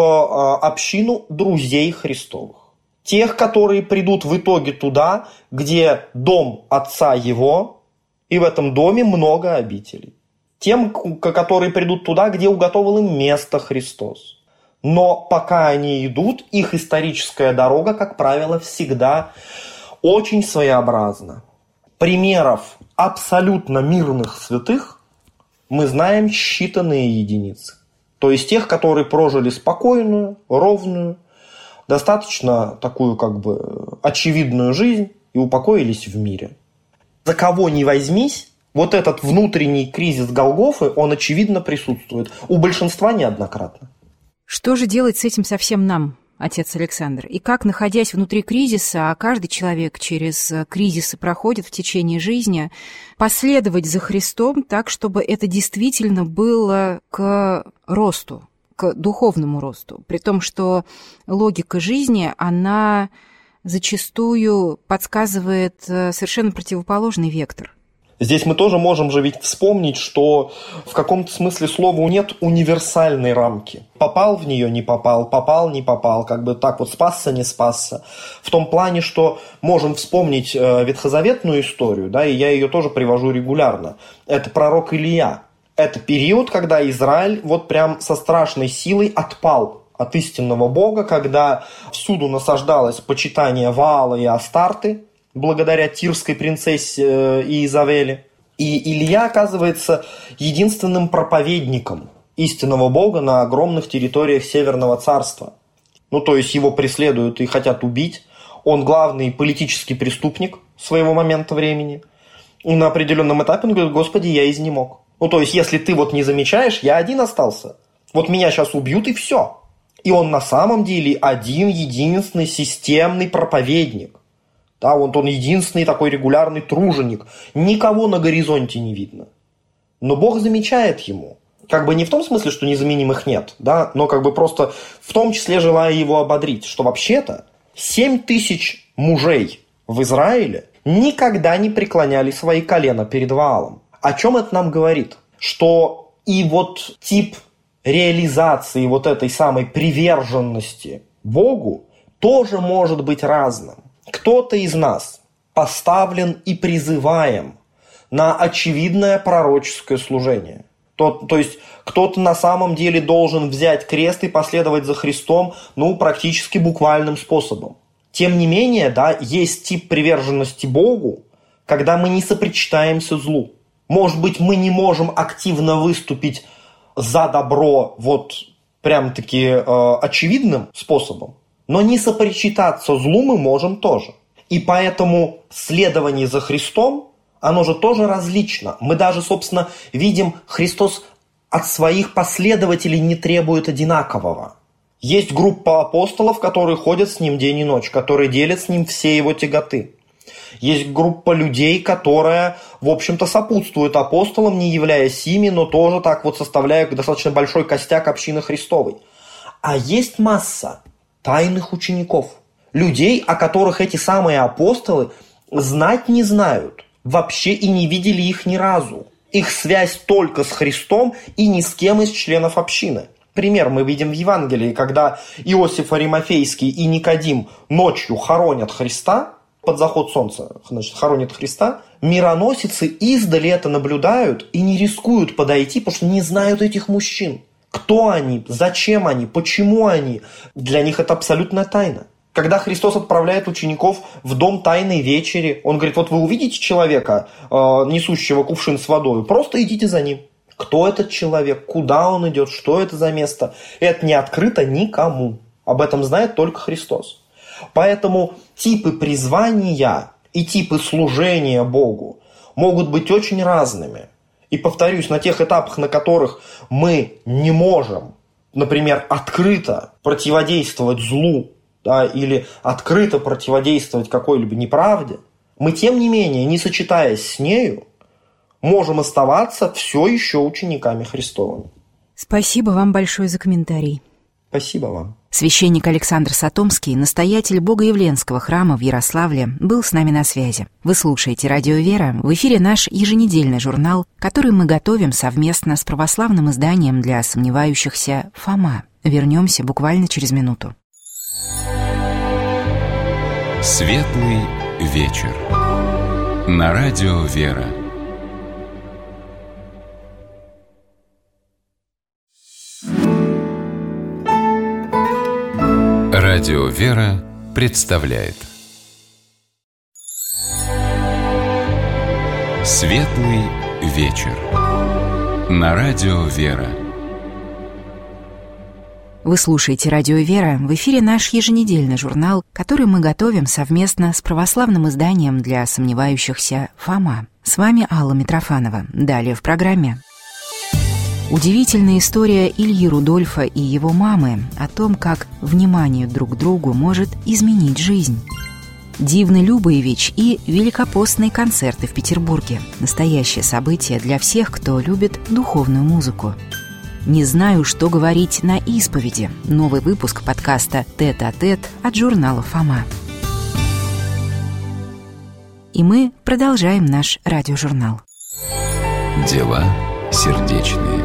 в общину друзей Христовых. Тех, которые придут в итоге туда, где дом Отца Его, и в этом доме много обителей. Тем, которые придут туда, где уготовил им место Христос. Но пока они идут, их историческая дорога, как правило, всегда очень своеобразна. Примеров абсолютно мирных святых мы знаем считанные единицы. То есть тех, которые прожили спокойную, ровную, достаточно такую как бы очевидную жизнь и упокоились в мире. За кого ни возьмись, вот этот внутренний кризис Голгофы, он очевидно присутствует. У большинства неоднократно. Что же делать с этим совсем нам, отец Александр? И как, находясь внутри кризиса, а каждый человек через кризисы проходит в течение жизни, последовать за Христом так, чтобы это действительно было к росту, к духовному росту? При том, что логика жизни, она зачастую подсказывает совершенно противоположный вектор. Здесь мы тоже можем же ведь вспомнить, что в каком-то смысле слова нет универсальной рамки. Попал в нее, не попал, попал, не попал, как бы так вот спасся, не спасся. В том плане, что можем вспомнить ветхозаветную историю, да, и я ее тоже привожу регулярно. Это пророк Илия. Это период, когда Израиль вот прям со страшной силой отпал от истинного Бога, когда всюду насаждалось почитание Ваала и Астарты, благодаря тирской принцессе Иезавели. И Илья оказывается единственным проповедником истинного Бога на огромных территориях Северного царства. Ну, то есть его преследуют и хотят убить. Он главный политический преступник своего момента времени. И на определенном этапе он говорит: Господи, я изнемог. Ну, то есть, если ты вот не замечаешь, я один остался. Вот меня сейчас убьют, и все. И он на самом деле один, единственный системный проповедник. Да, вот он единственный такой регулярный труженик. Никого на горизонте не видно. Но Бог замечает ему. Как бы не в том смысле, что незаменимых нет, да, но как бы просто в том числе желая его ободрить, что вообще-то 7000 мужей в Израиле никогда не преклоняли свои колена перед Ваалом. О чем это нам говорит? Что и вот тип реализации вот этой самой приверженности Богу тоже может быть разным. Кто-то из нас поставлен и призываем на очевидное пророческое служение. То есть кто-то на самом деле должен взять крест и последовать за Христом, практически буквальным способом. Тем не менее, да, есть тип приверженности Богу, когда мы не сопричитаемся злу. Может быть, мы не можем активно выступить за добро вот прям-таки очевидным способом, но не сопричитаться злу мы можем тоже. И поэтому следование за Христом, оно же тоже различно. Мы даже, собственно, видим, Христос от своих последователей не требует одинакового. Есть группа апостолов, которые ходят с ним день и ночь, которые делят с ним все его тяготы. Есть группа людей, которая, в общем-то, сопутствует апостолам, не являясь ими, но тоже так вот составляя достаточно большой костяк общины Христовой. А есть масса тайных учеников, людей, о которых эти самые апостолы знать не знают, вообще и не видели их ни разу. Их связь только с Христом и ни с кем из членов общины. Пример мы видим в Евангелии, когда Иосиф Аримафейский и Никодим ночью хоронят Христа, под заход солнца, значит, хоронят Христа, мироносицы издали это наблюдают и не рискуют подойти, потому что не знают этих мужчин. Кто они, зачем они, почему они. Для них это абсолютная тайна. Когда Христос отправляет учеников в дом тайной вечери, он говорит: вот вы увидите человека, несущего кувшин с водой, просто идите за ним. Кто этот человек, куда он идет, что это за место, это не открыто никому. Об этом знает только Христос. Поэтому типы призвания и типы служения Богу могут быть очень разными. И повторюсь, на тех этапах, на которых мы не можем, например, открыто противодействовать злу, да, или открыто противодействовать какой-либо неправде, мы, тем не менее, не сочетаясь с нею, можем оставаться все еще учениками Христовыми. Спасибо вам большое за комментарий. Спасибо вам. Священник Александр Сатомский, настоятель Богоявленского храма в Ярославле, был с нами на связи. Вы слушаете «Радио Вера». В эфире наш еженедельный журнал, который мы готовим совместно с православным изданием для сомневающихся «Фома». Вернемся буквально через минуту. Светлый вечер. На радио «Вера». Радио «Вера» представляет Светлый вечер. На радио «Вера». Вы слушаете «Радио Вера». В эфире наш еженедельный журнал, который мы готовим совместно с православным изданием для сомневающихся «Фома». С вами Алла Митрофанова. Далее в программе. Удивительная история Ильи Рудольфа и его мамы о том, как внимание друг к другу может изменить жизнь. Дивный Любоевич и великопостные концерты в Петербурге. Настоящее событие для всех, кто любит духовную музыку. Не знаю, что говорить на исповеди. Новый выпуск подкаста «Тет-а-тет» от журнала «Фома». И мы продолжаем наш радиожурнал. Дела сердечные.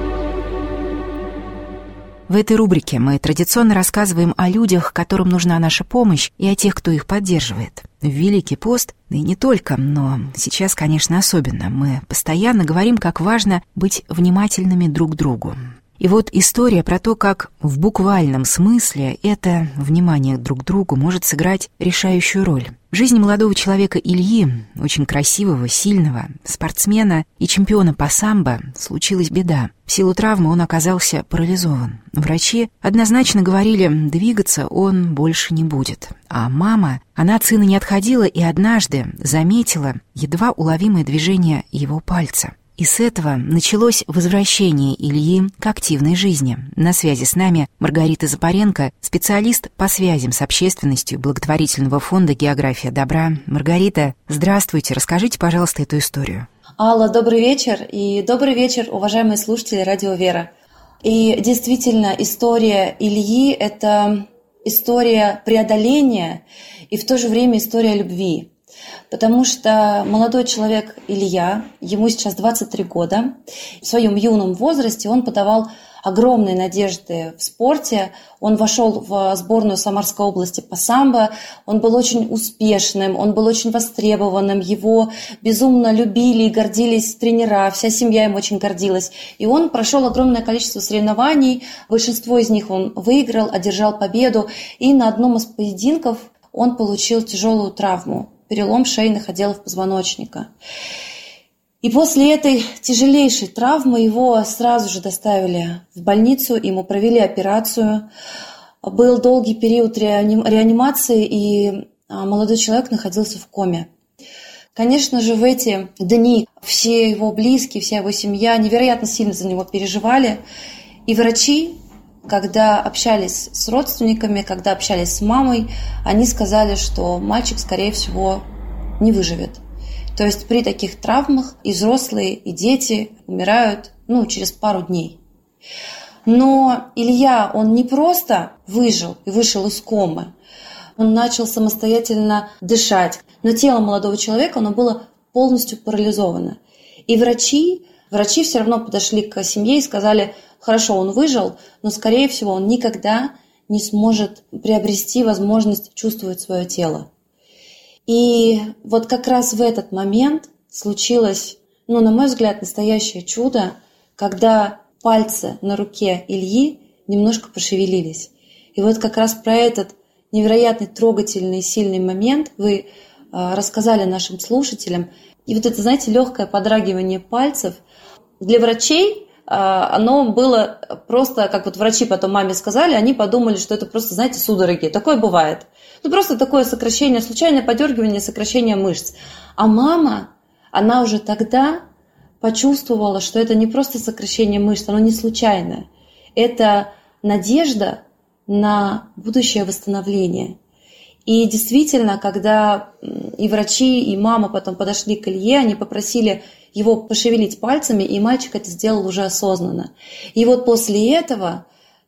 В этой рубрике мы традиционно рассказываем о людях, которым нужна наша помощь, и о тех, кто их поддерживает. В Великий пост, да и не только, но сейчас, конечно, особенно, мы постоянно говорим, как важно быть внимательными друг к другу. И вот история про то, как в буквальном смысле это внимание друг к другу может сыграть решающую роль. В жизни молодого человека Ильи, очень красивого, сильного, спортсмена и чемпиона по самбо, случилась беда. В силу травмы он оказался парализован. Врачи однозначно говорили, двигаться он больше не будет. А мама, она от сына не отходила и однажды заметила едва уловимое движение его пальца. И с этого началось возвращение Ильи к активной жизни. На связи с нами Маргарита Запаренко, специалист по связям с общественностью благотворительного фонда «География добра». Маргарита, здравствуйте, расскажите, пожалуйста, эту историю. Алла, добрый вечер, и добрый вечер, уважаемые слушатели Радио Вера. И действительно, история Ильи – это история преодоления и в то же время история любви. Потому что молодой человек Илья, ему сейчас 23 года, в своем юном возрасте он подавал огромные надежды в спорте. Он вошел в сборную Самарской области по самбо, он был очень успешным, он был очень востребованным, его безумно любили и гордились тренера, вся семья им очень гордилась. И он прошел огромное количество соревнований, большинство из них он выиграл, одержал победу, и на одном из поединков он получил тяжелую травму. Перелом шейных отделов позвоночника. И после этой тяжелейшей травмы его сразу же доставили в больницу, ему провели операцию. Был долгий период реанимации, и молодой человек находился в коме. Конечно же, в эти дни все его близкие, вся его семья невероятно сильно за него переживали. И врачи, когда общались с родственниками, когда общались с мамой, они сказали, что мальчик, скорее всего, не выживет. То есть при таких травмах и взрослые, и дети умирают через пару дней. Но Илья, он не просто выжил и вышел из комы, он начал самостоятельно дышать. Но тело молодого человека, оно было полностью парализовано. И врачи все равно подошли к семье и сказали: хорошо, он выжил, но, скорее всего, он никогда не сможет приобрести возможность чувствовать свое тело. И вот как раз в этот момент случилось, на мой взгляд, настоящее чудо, когда пальцы на руке Ильи немножко пошевелились. И вот как раз про этот невероятный, трогательный, сильный момент вы рассказали нашим слушателям. И вот это, знаете, легкое подрагивание пальцев для врачей, оно было просто, как вот врачи потом маме сказали, они подумали, что это просто, знаете, судороги. Такое бывает. Просто такое сокращение, случайное подергивание, сокращение мышц. А мама, она уже тогда почувствовала, что это не просто сокращение мышц, оно не случайное. Это надежда на будущее восстановление. И действительно, когда и врачи, и мама потом подошли к Илье, они попросили его пошевелить пальцами, и мальчик это сделал уже осознанно. И вот после этого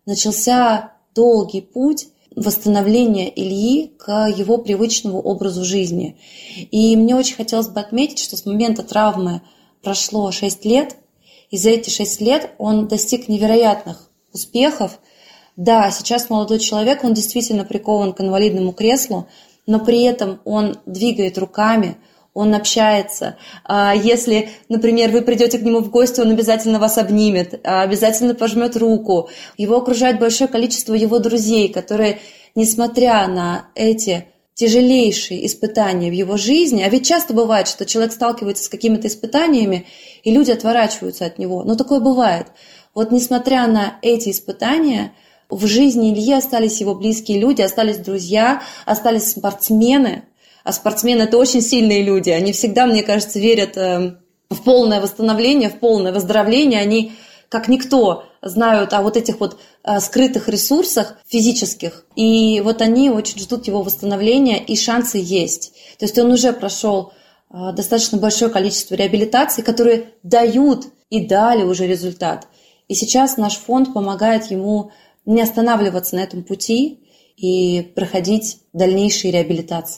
начался долгий путь восстановления Ильи к его привычному образу жизни. И мне очень хотелось бы отметить, что с момента травмы прошло 6 лет, и за эти 6 лет он достиг невероятных успехов. Да, сейчас молодой человек, он действительно прикован к инвалидному креслу, но при этом он двигает руками, он общается. Если, например, вы придете к нему в гости, он обязательно вас обнимет, обязательно пожмет руку. Его окружает большое количество его друзей, которые, несмотря на эти тяжелейшие испытания в его жизни, а ведь часто бывает, что человек сталкивается с какими-то испытаниями, и люди отворачиваются от него. Но такое бывает. Вот несмотря на эти испытания, в жизни Ильи остались его близкие люди, остались друзья, остались спортсмены. А спортсмены – это очень сильные люди. Они всегда, мне кажется, верят в полное восстановление, в полное выздоровление. Они, как никто, знают о вот этих вот скрытых ресурсах физических. И вот они очень ждут его восстановления, и шансы есть. То есть он уже прошел достаточно большое количество реабилитаций, которые дают и дали уже результат. И сейчас наш фонд помогает ему не останавливаться на этом пути и проходить дальнейшие реабилитации.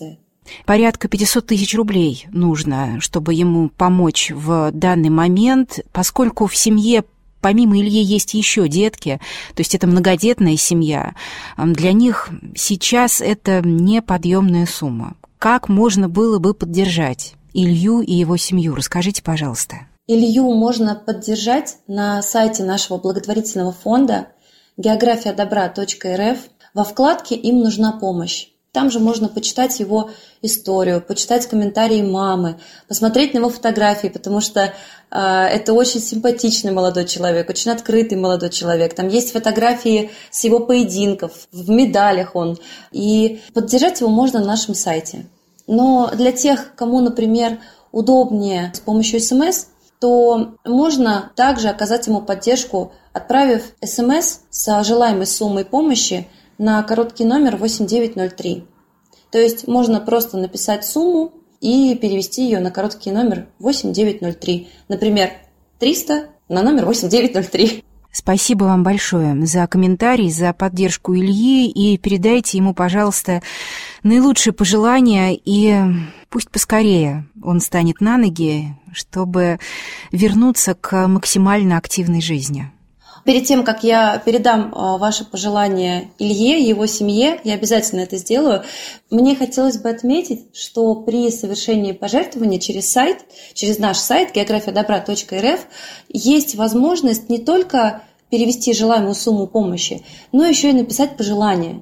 Порядка 500 тысяч рублей нужно, чтобы ему помочь в данный момент, поскольку в семье помимо Ильи есть еще детки, то есть это многодетная семья. Для них сейчас это неподъемная сумма. Как можно было бы поддержать Илью и его семью? Расскажите, пожалуйста. Илью можно поддержать на сайте нашего благотворительного фонда geografiadobra.rf во вкладке «Им нужна помощь». Там же можно почитать его историю, почитать комментарии мамы, посмотреть на его фотографии, потому что это очень симпатичный молодой человек, очень открытый молодой человек. Там есть фотографии с его поединков, в медалях он. И поддержать его можно на нашем сайте. Но для тех, кому, например, удобнее с помощью СМС, то можно также оказать ему поддержку, отправив СМС с желаемой суммой помощи на короткий номер 8903. То есть можно просто написать сумму и перевести ее на короткий номер 8903. Например, 300 на номер 8903. Спасибо вам большое за комментарий, за поддержку Ильи, и передайте ему, пожалуйста, наилучшие пожелания, и пусть поскорее он станет на ноги, чтобы вернуться к максимально активной жизни. Перед тем, как я передам ваши пожелания Илье и его семье, я обязательно это сделаю, мне хотелось бы отметить, что при совершении пожертвования через наш сайт geografiadobra.rf есть возможность не только перевести желаемую сумму помощи, но еще и написать пожелания.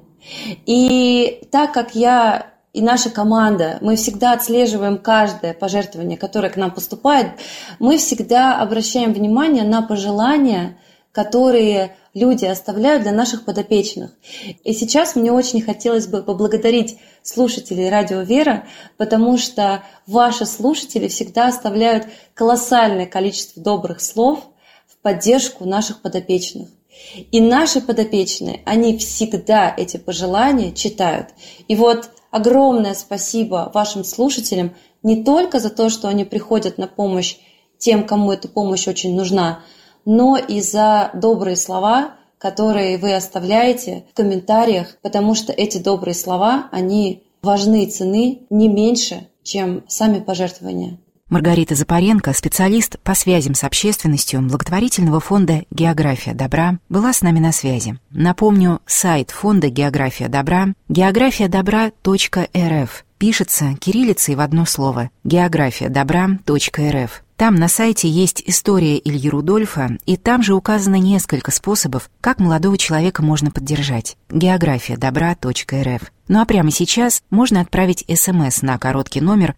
И так как я и наша команда, мы всегда отслеживаем каждое пожертвование, которое к нам поступает, мы всегда обращаем внимание на пожелания, которые люди оставляют для наших подопечных. И сейчас мне очень хотелось бы поблагодарить слушателей Радио Вера, потому что ваши слушатели всегда оставляют колоссальное количество добрых слов в поддержку наших подопечных. И наши подопечные, они всегда эти пожелания читают. И вот огромное спасибо вашим слушателям не только за то, что они приходят на помощь тем, кому эта помощь очень нужна, но и за добрые слова, которые вы оставляете в комментариях, потому что эти добрые слова, они важны и ценны не меньше, чем сами пожертвования. Маргарита Запаренко, специалист по связям с общественностью благотворительного фонда «География добра», была с нами на связи. Напомню, сайт фонда «География добра» – geografiadobra.rf. Пишется кириллицей в одно слово – geografiadobra.rf. Там на сайте есть история Ильи Рудольфа, и там же указано несколько способов, как молодого человека можно поддержать. geografiadobra.rf. Ну а прямо сейчас можно отправить СМС на короткий номер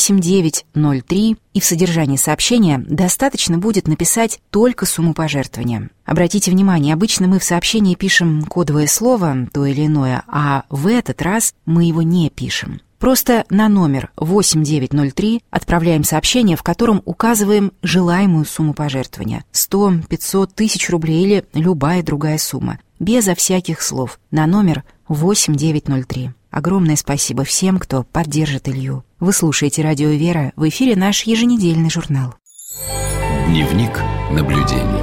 8903, и в содержании сообщения достаточно будет написать только сумму пожертвования. Обратите внимание, обычно мы в сообщении пишем кодовое слово, то или иное, а в этот раз мы его не пишем. Просто на номер 8903 отправляем сообщение, в котором указываем желаемую сумму пожертвования – 100, 500, 1000 рублей или любая другая сумма, безо всяких слов, на номер 8903. Огромное спасибо всем, кто поддержит Илью. Вы слушаете Радио Вера, в эфире наш еженедельный журнал. Дневник наблюдений.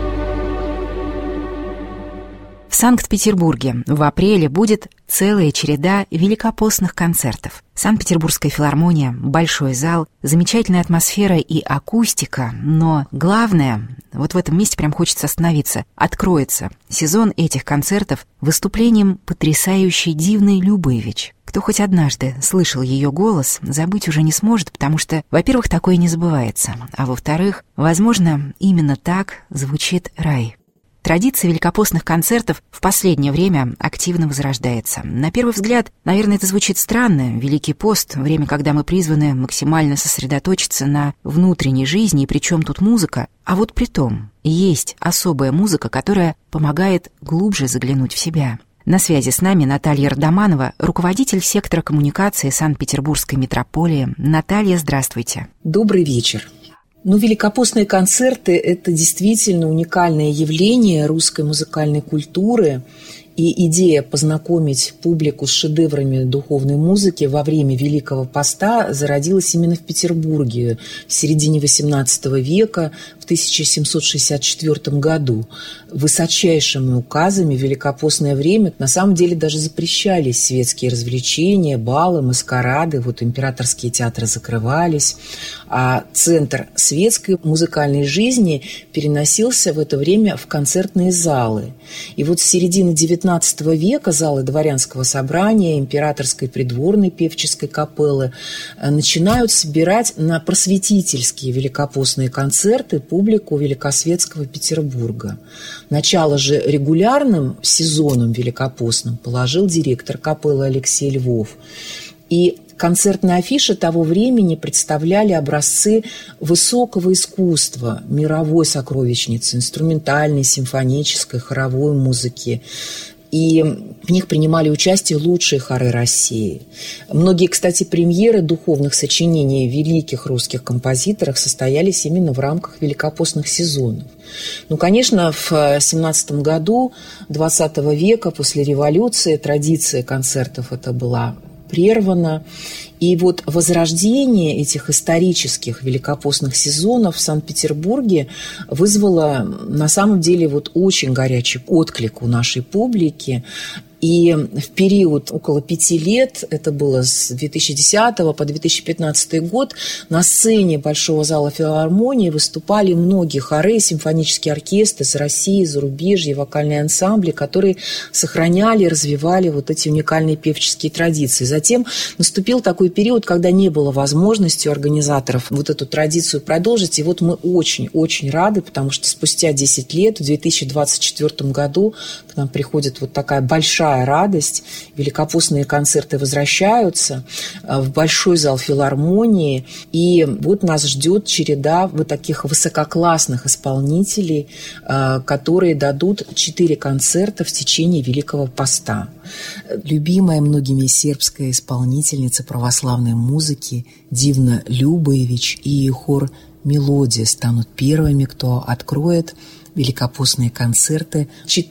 В Санкт-Петербурге в апреле будет целая череда великопостных концертов. Санкт-Петербургская филармония, большой зал, замечательная атмосфера и акустика, но главное, вот в этом месте прям хочется остановиться, откроется сезон этих концертов выступлением потрясающей Дивны Любевич. Кто хоть однажды слышал ее голос, забыть уже не сможет, потому что, во-первых, такое не забывается, а во-вторых, возможно, именно так звучит рай. Традиция великопостных концертов в последнее время активно возрождается. На первый взгляд, наверное, это звучит странно. Великий пост — время, когда мы призваны максимально сосредоточиться на внутренней жизни, и причем тут музыка. А вот при том, есть особая музыка, которая помогает глубже заглянуть в себя. На связи с нами Наталья Родоманова, руководитель сектора коммуникации Санкт-Петербургской метрополии. Наталья, здравствуйте. Добрый вечер. Великопостные концерты – это действительно уникальное явление русской музыкальной культуры. И идея познакомить публику с шедеврами духовной музыки во время Великого Поста зародилась именно в Петербурге в середине XVIII века, в 1764 году. Высочайшими указами в великопостное время на самом деле даже запрещались светские развлечения, балы, маскарады, вот императорские театры закрывались, а центр светской музыкальной жизни переносился в это время в концертные залы. И вот с середины XIX века залы дворянского собрания, императорской придворной певческой капеллы начинают собирать на просветительские великопостные концерты публику великосветского Петербурга. Начало же регулярным сезоном великопостным положил директор капеллы Алексей Львов. И концертные афиши того времени представляли образцы высокого искусства, мировой сокровищницы, инструментальной, симфонической, хоровой музыки. И в них принимали участие лучшие хоры России. Многие, кстати, премьеры духовных сочинений великих русских композиторов состоялись именно в рамках великопостных сезонов. Ну, конечно, в 17 году XX века, после революции, традиция концертов это была прервана. И вот возрождение этих исторических великопостных сезонов в Санкт-Петербурге вызвало на самом деле вот очень горячий отклик у нашей публики. И в период около 5 лет, это было с 2010 по 2015 год, на сцене Большого зала филармонии выступали многие хоры, симфонические оркестры из России, зарубежья, вокальные ансамбли, которые сохраняли, развивали вот эти уникальные певческие традиции. Затем наступил такой период, когда не было возможности у организаторов вот эту традицию продолжить. И вот мы очень-очень рады, потому что спустя 10 лет, в 2024 году, к нам приходит вот такая большая радость. Великопостные концерты возвращаются в Большой зал филармонии. И вот нас ждет череда вот таких высококлассных исполнителей, которые дадут 4 концерта в течение Великого Поста. Любимая многими сербская исполнительница православной музыки Дивна Любоевич и хор «Мелодия» станут первыми, кто откроет великопостные концерты.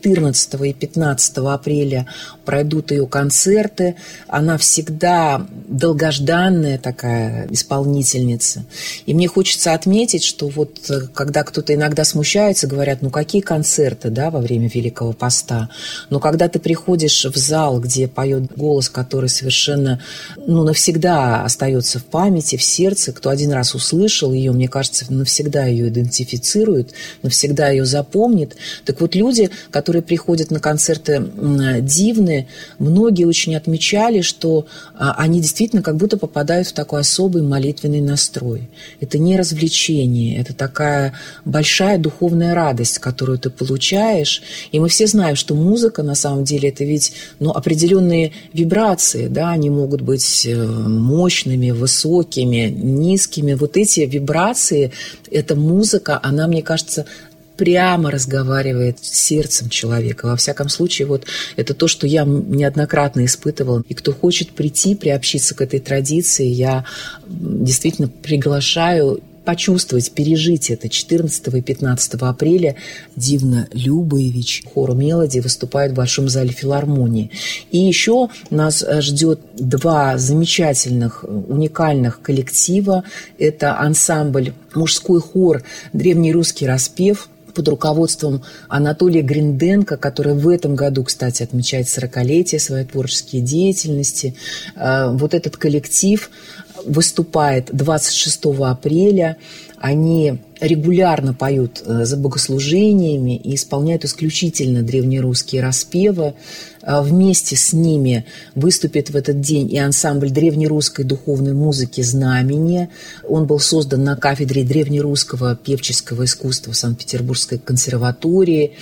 14 и 15 апреля пройдут ее концерты. Она всегда долгожданная такая исполнительница. И мне хочется отметить, что вот когда кто-то иногда смущается, говорят, ну какие концерты, да, во время Великого Поста. Но когда ты приходишь в зал, где поет голос, который совершенно, ну, навсегда остается в памяти, в сердце, кто один раз услышал ее, мне кажется, навсегда ее идентифицирует, навсегда ее запомнит. Так вот, люди, которые приходят на концерты Дивны, многие очень отмечали, что они действительно как будто попадают в такой особый молитвенный настрой. Это не развлечение, это такая большая духовная радость, которую ты получаешь. И мы все знаем, что музыка, на самом деле, это ведь определенные вибрации, да, они могут быть мощными, высокими, низкими. Вот эти вибрации, эта музыка, она, мне кажется, прямо разговаривает с сердцем человека. Во всяком случае, вот это то, что я неоднократно испытывала. И кто хочет прийти, приобщиться к этой традиции, я действительно приглашаю почувствовать, пережить это. 14 и 15 апреля Дивна Любоевич, хор «Мелодии» выступает в Большом зале филармонии. И еще нас ждет 2 замечательных, уникальных коллектива. Это ансамбль «Мужской хор «Древний русский распев» под руководством Анатолия Гринденко, который в этом году, кстати, отмечает 40-летие своей творческой деятельности. Вот этот коллектив выступает 26 апреля. Они регулярно поют за богослужениями и исполняют исключительно древнерусские распевы. Вместе с ними выступит в этот день и ансамбль древнерусской духовной музыки «Знамение». Он был создан на кафедре древнерусского певческого искусства Санкт-Петербургской консерватории.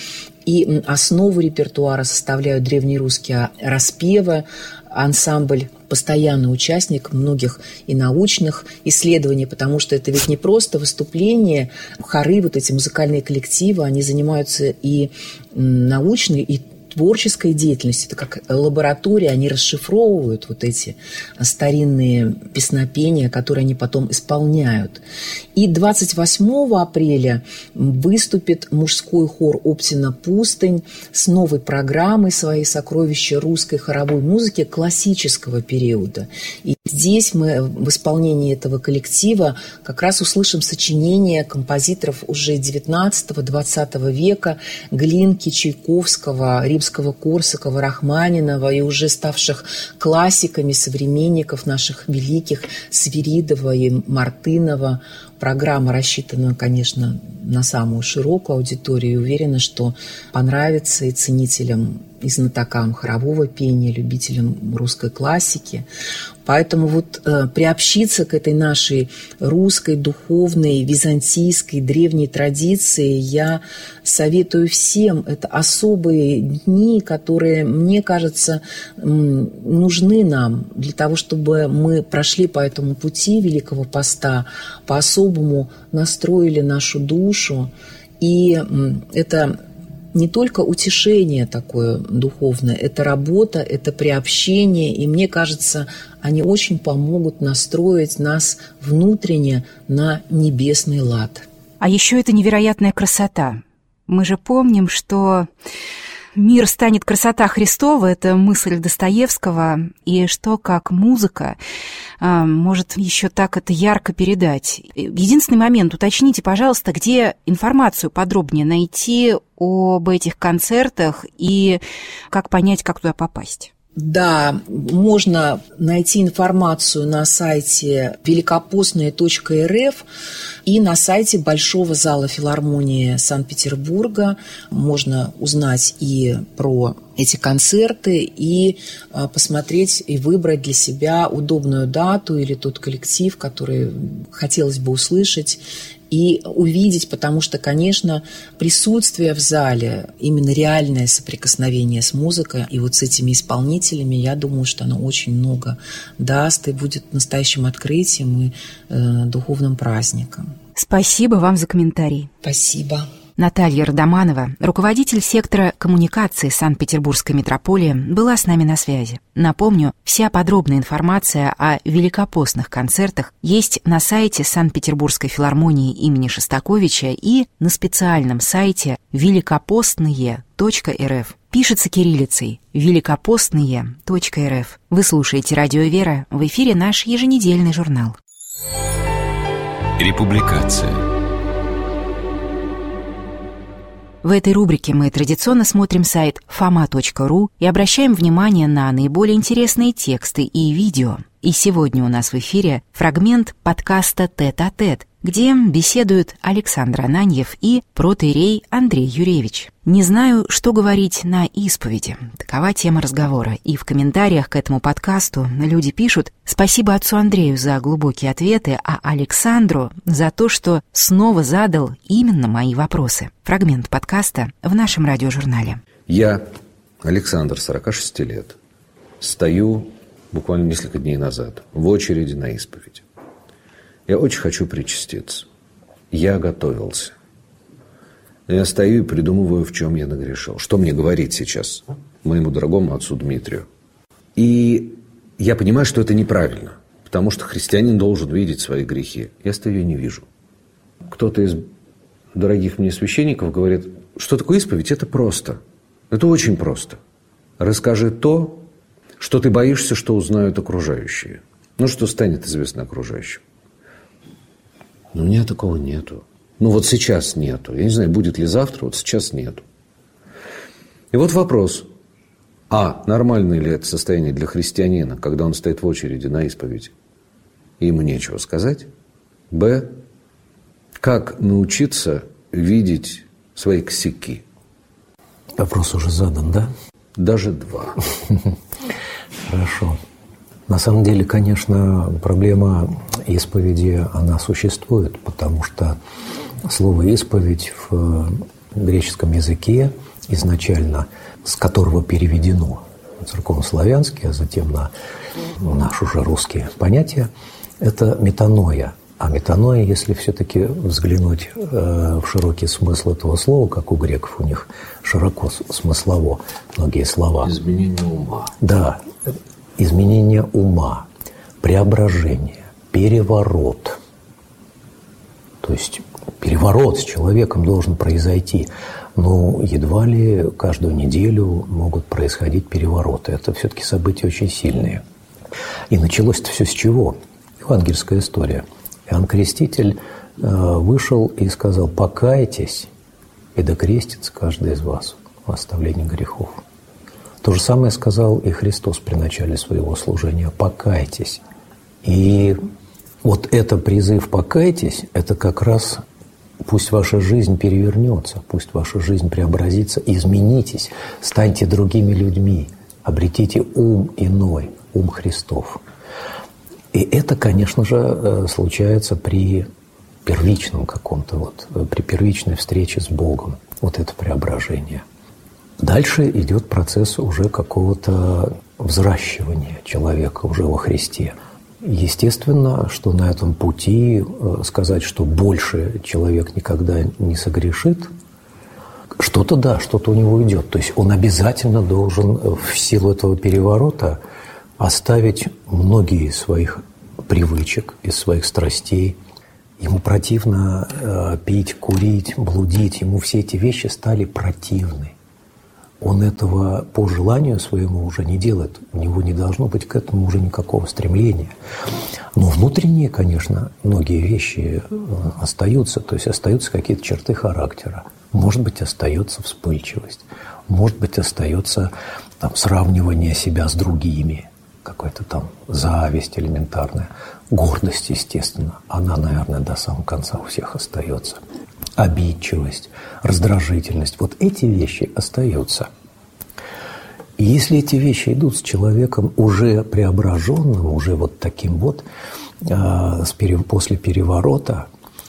И основу репертуара составляют древнерусские распевы. Ансамбль постоянный участник многих и научных исследований, потому что это ведь не просто выступление. Хоры, вот эти музыкальные коллективы, они занимаются и научной, и творческой деятельности, это как лаборатория, они расшифровывают вот эти старинные песнопения, которые они потом исполняют. И 28 апреля выступит мужской хор Оптина «Пустынь» с новой программой своей «Сокровища русской хоровой музыки» классического периода. И здесь мы в исполнении этого коллектива как раз услышим сочинения композиторов уже 19-20 века, Глинки, Чайковского, Римского-Корсакова, Рахманинова и уже ставших классиками современников наших великих Свиридова и Мартынова. Программа рассчитана, конечно, на самую широкую аудиторию и уверена, что понравится и ценителям, и знатокам хорового пения, любителям русской классики. Поэтому вот приобщиться к этой нашей русской, духовной, византийской, древней традиции я советую всем. Это особые дни, которые, мне кажется, нужны нам для того, чтобы мы прошли по этому пути Великого Поста, по-особому настроили нашу душу. И это не только утешение такое духовное, это работа, это приобщение, и мне кажется, они очень помогут настроить нас внутренне на небесный лад. А еще это невероятная красота. Мы же помним, что «мир станет красота Христова» — это мысль Достоевского, и что как музыка может еще так это ярко передать. Единственный момент, уточните, пожалуйста, где информацию подробнее найти об этих концертах и как понять, как туда попасть. Да, можно найти информацию на сайте великопостная.рф и на сайте Большого зала филармонии Санкт-Петербурга. Можно узнать и про эти концерты, и посмотреть и выбрать для себя удобную дату или тот коллектив, который хотелось бы услышать и увидеть, потому что, конечно, присутствие в зале, именно реальное соприкосновение с музыкой и вот с этими исполнителями, я думаю, что оно очень много даст и будет настоящим открытием и духовным праздником. Спасибо вам за комментарий. Спасибо. Наталья Родоманова, руководитель сектора коммуникации Санкт-Петербургской метрополии, была с нами на связи. Напомню, вся подробная информация о великопостных концертах есть на сайте Санкт-Петербургской филармонии имени Шостаковича и на специальном сайте великопостные.рф. Пишется кириллицей великопостные.рф. Вы слушаете «Радио Вера», в эфире наш еженедельный журнал. Републикация. В этой рубрике мы традиционно смотрим сайт fama.ru и обращаем внимание на наиболее интересные тексты и видео. И сегодня у нас в эфире фрагмент подкаста «Тет-а-тет», где беседуют Александр Ананьев и протоиерей Андрей Юревич. Не знаю, что говорить на исповеди. Такова тема разговора. И в комментариях к этому подкасту люди пишут: «Спасибо отцу Андрею за глубокие ответы, а Александру за то, что снова задал именно мои вопросы». Фрагмент подкаста в нашем радиожурнале. Я, Александр, 46 лет, стою буквально несколько дней назад в очереди на исповедь. Я очень хочу причаститься. Я готовился. Я стою и придумываю, в чем я нагрешил. Что мне говорить сейчас моему дорогому отцу Дмитрию. И я понимаю, что это неправильно, потому что христианин должен видеть свои грехи. Я стою и не вижу. Кто-то из дорогих мне священников говорит, что такое исповедь? Это просто. Это очень просто. Расскажи то, что ты боишься, что узнают окружающие. Ну, что станет известно окружающим. Но у меня такого нету. Ну, вот сейчас нету. Я не знаю, будет ли завтра, вот сейчас нету. И вот вопрос. А, нормально ли это состояние для христианина, когда он стоит в очереди на исповедь, и ему нечего сказать? Б, как научиться видеть свои косяки? Вопрос уже задан, да? Даже 2. Хорошо. На самом деле, конечно, проблема исповеди, она существует, потому что слово «исповедь» в греческом языке изначально, с которого переведено церковнославянский, а затем на наш уже русский понятие, это метаноя. А метаноя, если все-таки взглянуть в широкий смысл этого слова, как у греков, у них широко смыслово многие слова. Изменение ума. Да, изменение ума, преображение, переворот. То есть переворот с человеком должен произойти. Но едва ли каждую неделю могут происходить перевороты. Это все-таки события очень сильные. И началось-то все с чего? Евангельская история. Иоанн Креститель вышел и сказал: «Покайтесь, и да крестится каждый из вас в оставлении грехов». То же самое сказал и Христос при начале своего служения: «Покайтесь». И вот это призыв «покайтесь» – это как раз пусть ваша жизнь перевернется, пусть ваша жизнь преобразится, изменитесь, станьте другими людьми, обретите ум иной, ум Христов. И это, конечно же, случается при первичном каком-то, при первичной встрече с Богом, вот это преображение. Дальше идет процесс уже какого-то взращивания человека уже во Христе. Естественно, что на этом пути сказать, что больше человек никогда не согрешит, что-то да, что-то у него уйдет. То есть он обязательно должен в силу этого переворота оставить многие из своих привычек, из своих страстей. Ему противно пить, курить, блудить. Ему все эти вещи стали противны. Он этого по желанию своему уже не делает. У него не должно быть к этому уже никакого стремления. Но внутренние, конечно, многие вещи остаются. То есть остаются какие-то черты характера. Может быть, остается вспыльчивость. Может быть, остается сравнивание себя с другими. Какая-то зависть элементарная. Гордость, естественно. Она, наверное, до самого конца у всех остается. Обидчивость, раздражительность. Вот эти вещи остаются. И если эти вещи идут с человеком уже преображенным, уже вот таким вот, после переворота,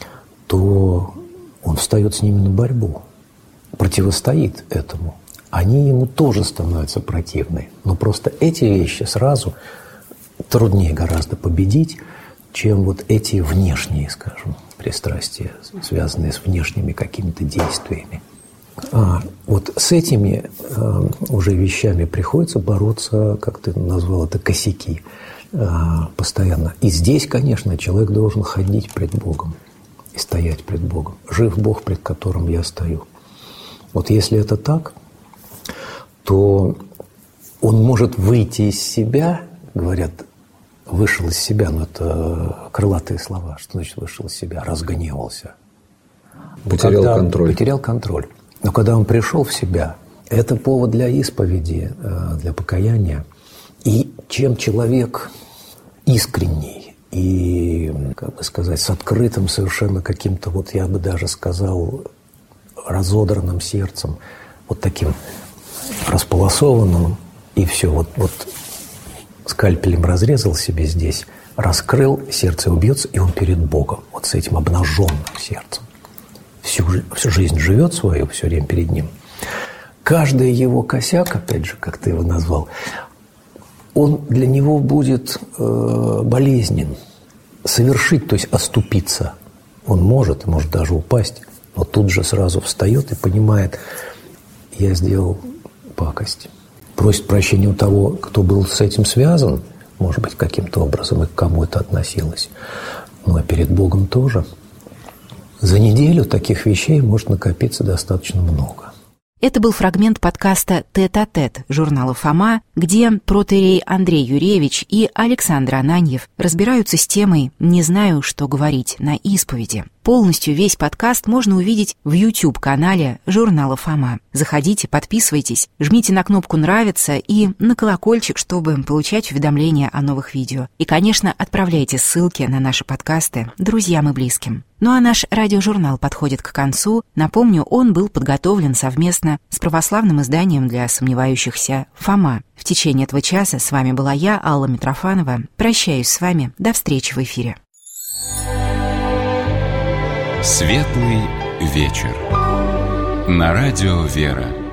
то он встает с ними на борьбу, противостоит этому. Они ему тоже становятся противны. Но просто эти вещи сразу труднее гораздо победить, чем вот эти внешние, скажем, пристрастия, связанные с внешними какими-то действиями. Вот с этими уже вещами приходится бороться, как ты назвал это, косяки, постоянно. И здесь, конечно, человек должен ходить пред Богом и стоять пред Богом. Жив Бог, пред которым я стою. Вот если это так, то он может выйти из себя, говорят, вышел из себя, но это крылатые слова. Что значит вышел из себя? Разгневался. Потерял контроль. Потерял контроль. Но когда он пришел в себя, это повод для исповеди, для покаяния. И чем человек искренний и, как бы сказать, с открытым совершенно каким-то, вот я бы даже сказал, разодранным сердцем, вот таким располосованным, и все, вот скальпелем разрезал себе здесь, раскрыл, сердце убьется, и он перед Богом, вот с этим обнаженным сердцем. Всю жизнь живет свою, все время перед Ним. Каждый его косяк, опять же, как ты его назвал, он для него будет болезнен. Совершить, то есть оступиться он может даже упасть, но тут же сразу встает и понимает, я сделал пакость. Просит прощения у того, кто был с этим связан, может быть, каким-то образом и к кому это относилось. Ну, а перед Богом тоже. За неделю таких вещей может накопиться достаточно много. Это был фрагмент подкаста «Тет-а-тет» журнала «Фома», где протоиерей Андрей Юрьевич и Александр Ананьев разбираются с темой «Не знаю, что говорить» на исповеди. Полностью весь подкаст можно увидеть в YouTube-канале журнала «Фома». Заходите, подписывайтесь, жмите на кнопку «Нравится» и на колокольчик, чтобы получать уведомления о новых видео. И, конечно, отправляйте ссылки на наши подкасты друзьям и близким. Ну а наш радиожурнал подходит к концу. Напомню, он был подготовлен совместно с православным изданием для сомневающихся «Фома». В течение этого часа с вами была я, Алла Митрофанова. Прощаюсь с вами. До встречи в эфире. Светлый вечер. На радио «Вера».